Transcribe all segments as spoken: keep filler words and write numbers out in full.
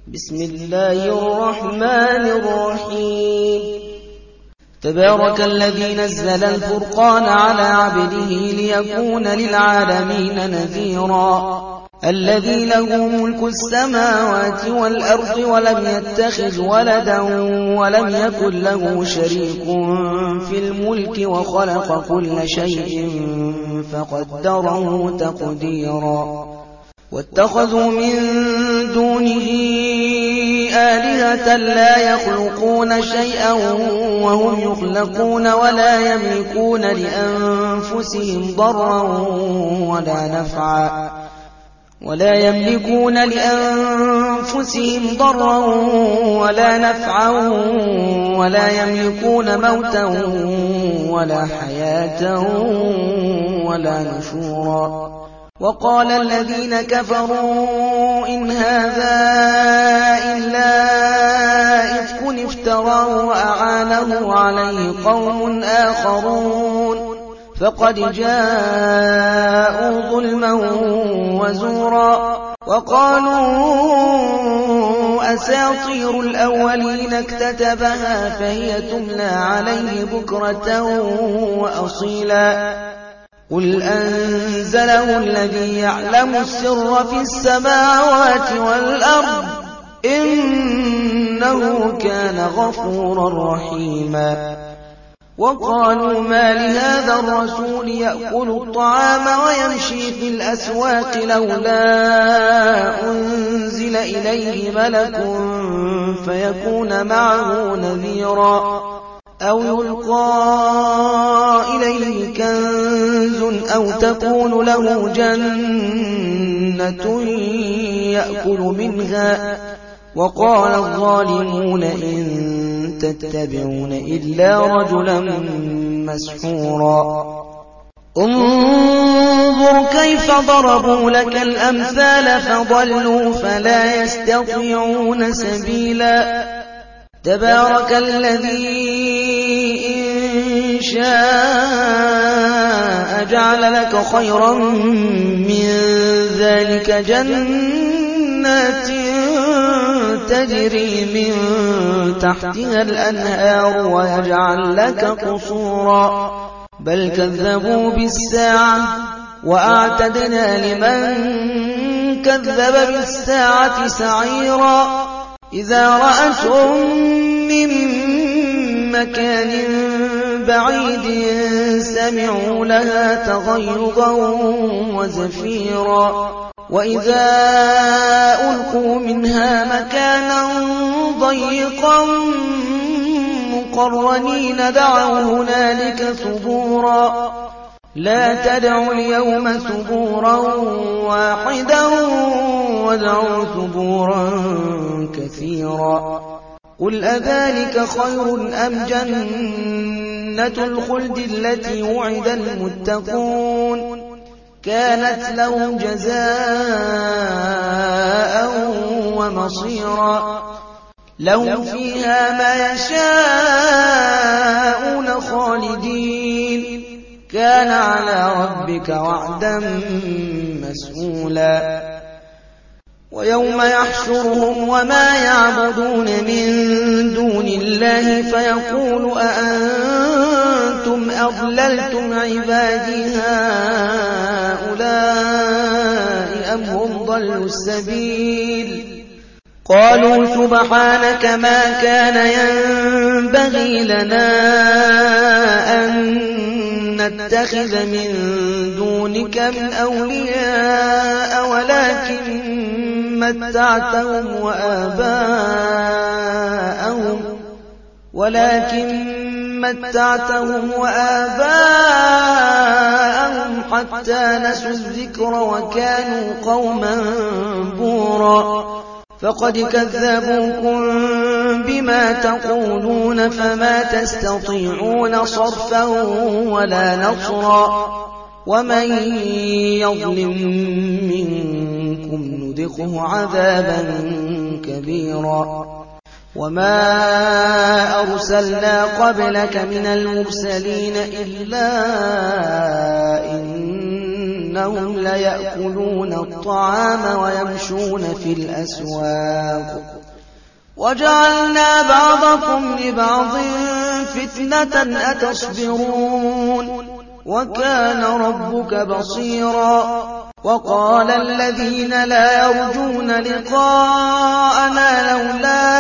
بسم الله الرحمن الرحيم تبارك الذي نزل الفرقان على عبده ليكون للعالمين نذيرا الذي له ملك السماوات والأرض ولم يتخذ ولدا ولم يكن له شريك في الملك وخلق كل شيء فقدره تقديرا واتخذوا من دونه آلهة لا يخلقون شيئا وهم يخلقون ولا يملكون لأنفسهم ضرا ولا نفعا ولا يملكون لأنفسهم ضرا ولا نفعا ولا يملكون موتا ولا حياة ولا نشورا وقال الذين كفروا إن هذا إلا إفك افتراه وأعانه عليه قوم آخرون فقد جاءوا ظلما وزورا وقالوا أساطير الأولين اكتتبها فهي تملى عليه بكرة وأصيلا قل أنزله الذي يعلم السر في السماوات والأرض إنه كان غفورا رحيما وقالوا ما لهذا الرسول يأكل الطعام ويمشي في الأسواق لولا أنزل إليه ملك فيكون معه نذيرا أو يلقى إليه كنز أو تكون له جنة يأكل منها وقال الظالمون إن تتبعون إلا رجلا مسحورا انظر كيف ضربوا لك الأمثال فضلوا فلا يستطيعون سبيلا تبارك الذي إن شاء جعل لك خيرا من ذلك جنات تجري من تحتها الأنهار ويجعل لك قصورا بل كذبوا بالساعة وأعتدنا لمن كذب بالساعة سعيرا إذا رأتهم من مكان بعيد سمعوا لها تغيظا وزفيرا وإذا ألقوا منها مكانا ضيقا مقرنين دعوا هنالك ثبورا لا تدعوا اليوم ثبورا واحدا وادعوا ثبورا كثيرا قل أذلك خير أم جنة الخلد التي وعد المتقون كانت لهم جزاء ومصيرا لهم فيها ما يشاءون خالدين كان على ربك وعدا مسئولا ويوم يحشرهم وما يعبدون من دون الله فيقول أأنتم أضللتم عبادي هؤلاء أم هم ضلوا السبيل قالوا سبحانك ما كان ينبغي لنا أن نتخذ من دونك من أولياء ولكن متعتهم وآباءهم ولكن متعتهم وآباءهم حتى نسوا الذكر وكانوا قوما بورا فقد كذبوكم بما تقولون فما تستطيعون صرفا ولا نصرا ومن يظلم منكم نذقه عذابا كبيرا وما أرسلنا قبلك من المرسلين إلا إن إنهم ليأكلون الطعام ويمشون في الأسواق وجعلنا بعضكم لبعض فتنة أتصبرون وكان ربك بصيرا وقال الذين لا يرجون لقاءنا لولا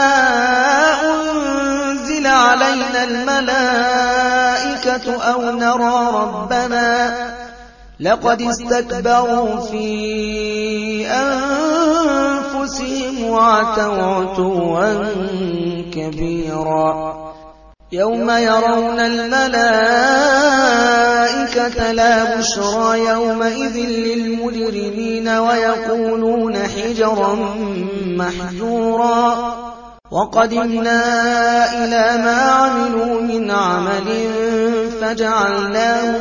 أنزل علينا الملائكة أو نرى ربنا لقد استكبروا في أنفسهم وعتوا عتوا كبيرا يوم يرون الملائكة لا بشرى يومئذ للمجرمين ويقولون حجرا محجورا وقدمنا إلى ما عملوا من عمل فجعلناه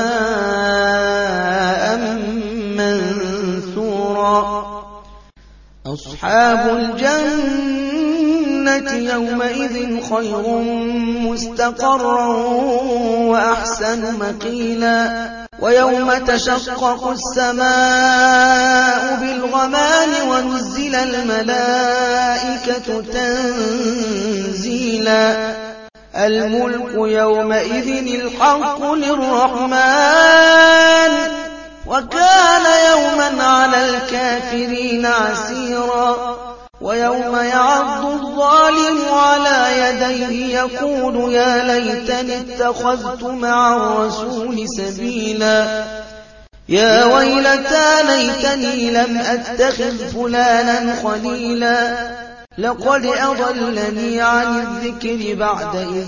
هباء منثورا أصحاب الجنة يومئذ خير مستقرا وأحسن مقيلا ويوم تشقق السماء بالغمام ونزل الملائكة تنزيلا الملك يومئذ الحق للرحمن وكان يوما على الكافرين عسيرا ويوم يعض الظالم على يديه يقول يا ليتني اتخذت مع الرسول سبيلا يا ويلتى ليتني لم أتخذ فلانا خليلا لقد أضلني عن الذكر بعد إذ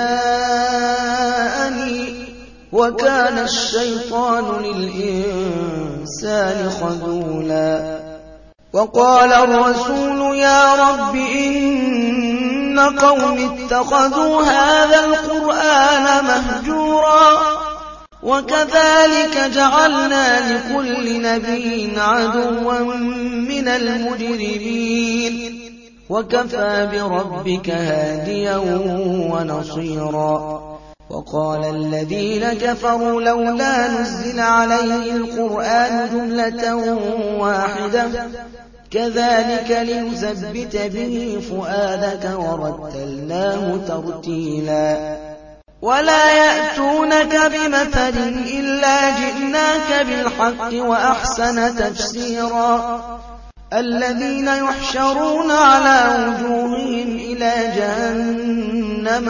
جاءني وكان الشيطان للإنسان خذولا وقال الرسول يا رب إن قوم اتخذوا هذا القرآن مهجورا وكذلك جعلنا لكل نبي عدوا من المجرمين وكفى بربك هاديا ونصيرا وقال الذين كفروا لولا نزل عليه القرآن جملة واحدة كذلك لنثبت به فؤادك ورتلناه ترتيلا ولا يأتونك بمثل إلا جئناك بالحق وأحسن تفسيرا الذين يحشرون على وجوههم إلى جهنم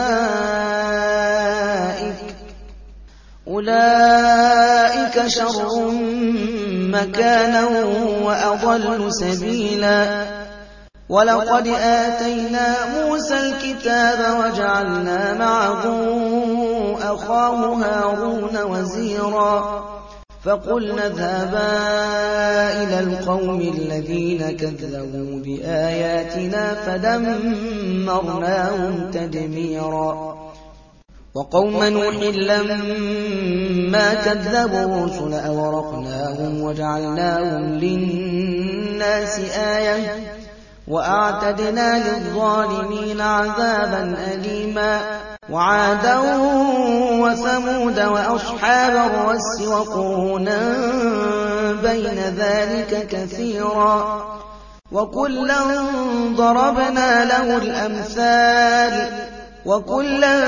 أولئك أولئك شر مكانا وأضل سبيلا ولقد آتينا موسى الكتاب وجعلنا معه أخاه هارون وزيرا فقلنا اذهبا إلى القوم الذين كذبوا بآياتنا فدمرناهم تدميرا وقوم نوح لما كذبوا الرسل أغرقناهم وجعلناهم للناس آية وأعتدنا للظالمين عذابا أليما وعادا وثمود وأصحاب الرس وقرونا بين ذلك كثيرا وكلا ضربنا له الأمثال وكلا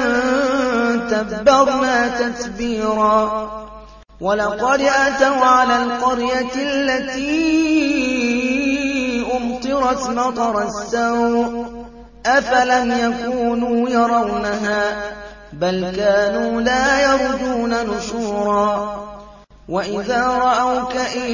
تبرنا تتبيرا ولقد أتوا على القرية التي أمطرت مطر السوء أفلم يكونوا يرونها بل كانوا لا يرجون نشورا وإذا رأوك إن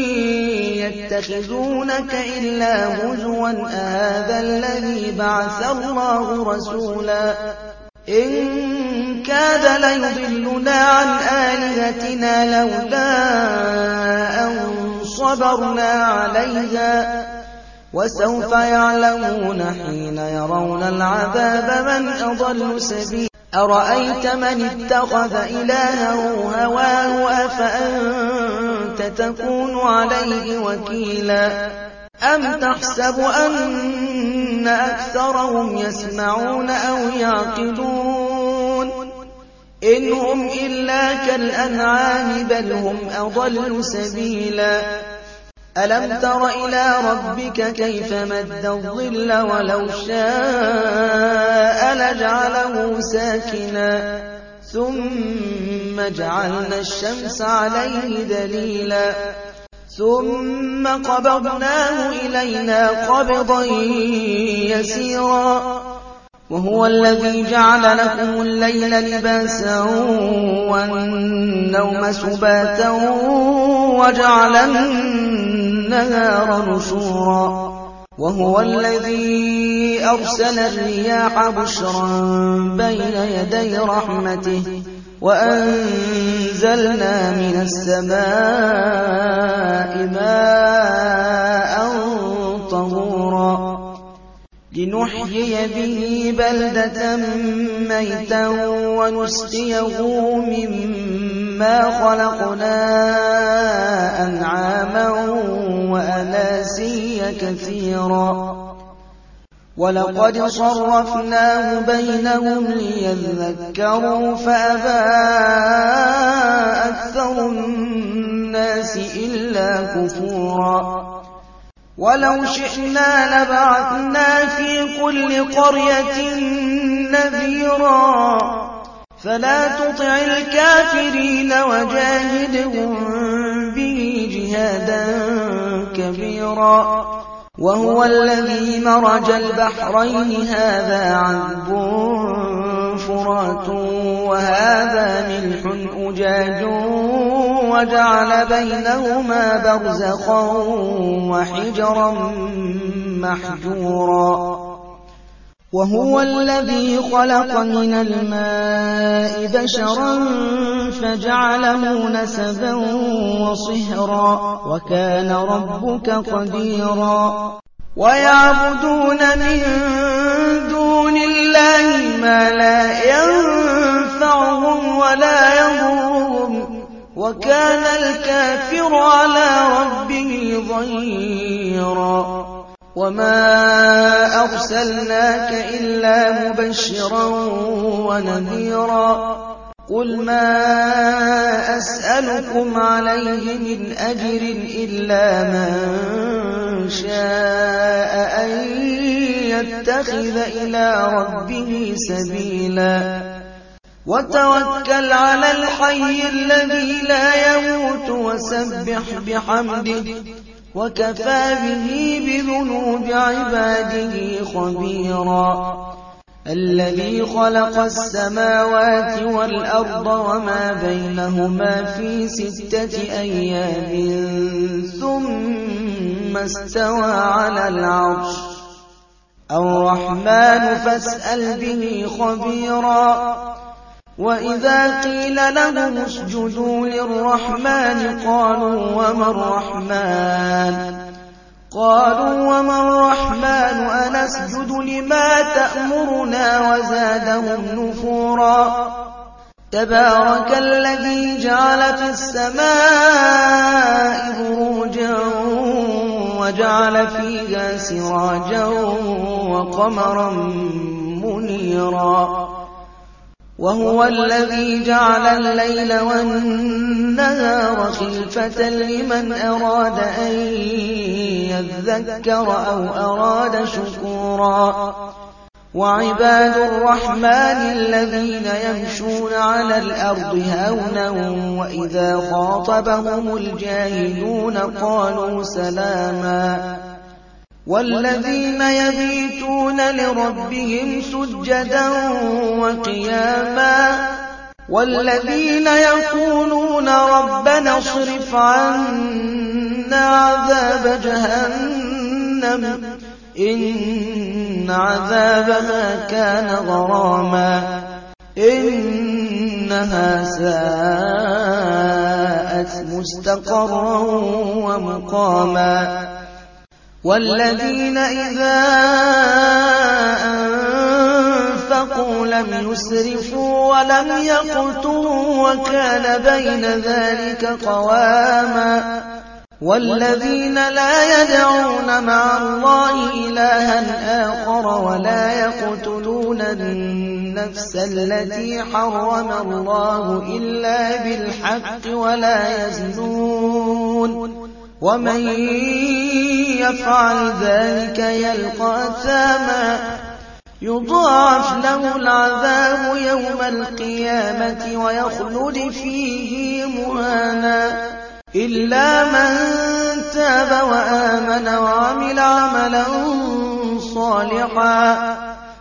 يتخذونك إلا هزوا أهذا الذي بعث الله رسولا إن كاد ليضلنا عن آلهتنا لولا أن صبرنا عليها وسوف يعلمون حين يرون العذاب من أضل سبيلا أرأيت من اتخذ إلهه هواه أفأنت تكون عليه وكيلا أم تحسب أن أكثرهم يسمعون أو يعقلون إن هم إلا كالأنعام بل هم أضل سبيلا ألم تر إلى ربك كيف مد الظل ولو شاء لجعله ساكنا ثم جعلنا الشمس عليه دليلا ثم قبضناه إلينا قبضا يسيرا وهو الذي جعل لكم الليل لباسا والنوم سباتا وجعل النهار نشورا وهو الذي أرسل الرياح بشرا بين يدي رحمته وأنزلنا من السماء ماء طهورا لنحيي به بلدة ميتا ونسقيه مما خلقنا أنعاما وأناسيا كثيرا ولقد صرفناه بينهم ليذكروا فأبى أكثر الناس إلا كفورا ولو شئنا لبعثنا في كل قرية نذيرا فلا تطع الكافرين وجاهدهم به جهادا كبيرا وهو الذي مرج البحرين هذا عذب فرات وهذا ملح أجاج وجعل بينهما برزخا وحجرا محجورا وهو الذي خلق من الماء بشرا فجعله نسبا وصهرا وكان ربك قديرا ويعبدون من دون الله ما لا ينفعهم ولا يضرهم وكان الكافر على ربه ظهيرا وما أرسلناك إلا مبشرا ونذيرا قل ما أسألكم عليه من أجر إلا من شاء أن يتخذ إلى ربه سبيلا وتوكل على الحي الذي لا يموت وسبح بحمده وكفى به بذنوب عباده خبيرا الذي خلق السماوات والأرض وما بينهما في ستة أيام ثم استوى على العرش الرحمن فاسأل به خبيرا وإذا قيل لهم اسجدوا للرحمن قالوا وما الرحمن قالوا وما الرحمن أنسجد لما تأمرنا وزادهم نفورا تبارك الذي جعل في السماء بروجا وجعل فيها سراجا وقمرا منيرا وهو الذي جعل الليل والنهار خلفة لمن أراد أن يذكر أو أراد شكورا وعباد الرحمن الذين يمشون على الأرض هونا وإذا خاطبهم الجاهلون قالوا سلاما والذين يبيتون لربهم سجدا وقياما والذين يقولون ربنا اصرف عنا عذاب جهنم إن عذابها كان غراما إنها ساءت مستقرا ومقاما والذين إذا أنفقوا لم يسرفوا ولم يقتروا وكان بين ذلك قواما والذين لا يدعون مع الله إلها آخر ولا يقتلون النفس النفس التي حرم الله إلا بالحق ولا يزنون ومن يفعل ذلك يلقى أثاما يضاعف له العذاب يوم القيامة ويخلد فيه مهانا إلا من تاب وآمن وعمل عملا صالحا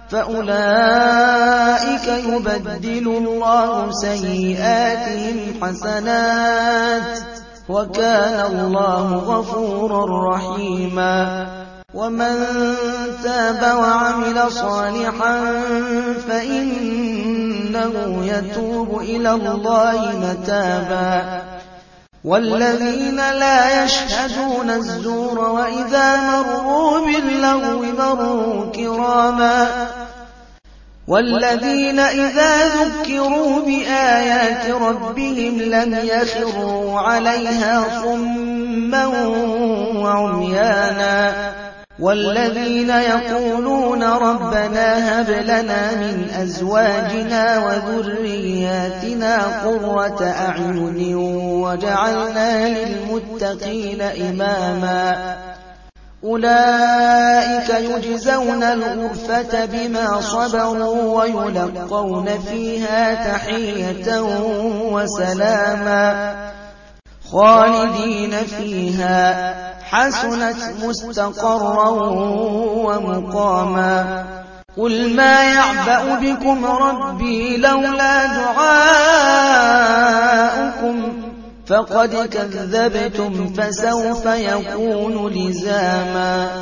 فأولئك يبدل الله سيئاتهم حسنات وكان الله غفورا رحيما ومن تاب وعمل صالحا فإنه يتوب إلى الله متابا والذين لا يشهدون الزور وإذا مروا باللغو مروا كراما والذين إذا ذكروا بآيات ربهم لم يخروا عليها صما وعميانا والذين يقولون ربنا هب لنا من أزواجنا وذرياتنا قرة أعين وجعلنا للمتقين إماما أولئك يجزون الغرفة بما صبروا ويلقون فيها تحية وسلاما خالدين فيها حسنت مستقرا ومقاما قل ما يعبأ بكم ربي لولا دعاؤكم فقد كذبتم فسوف يكون لزاما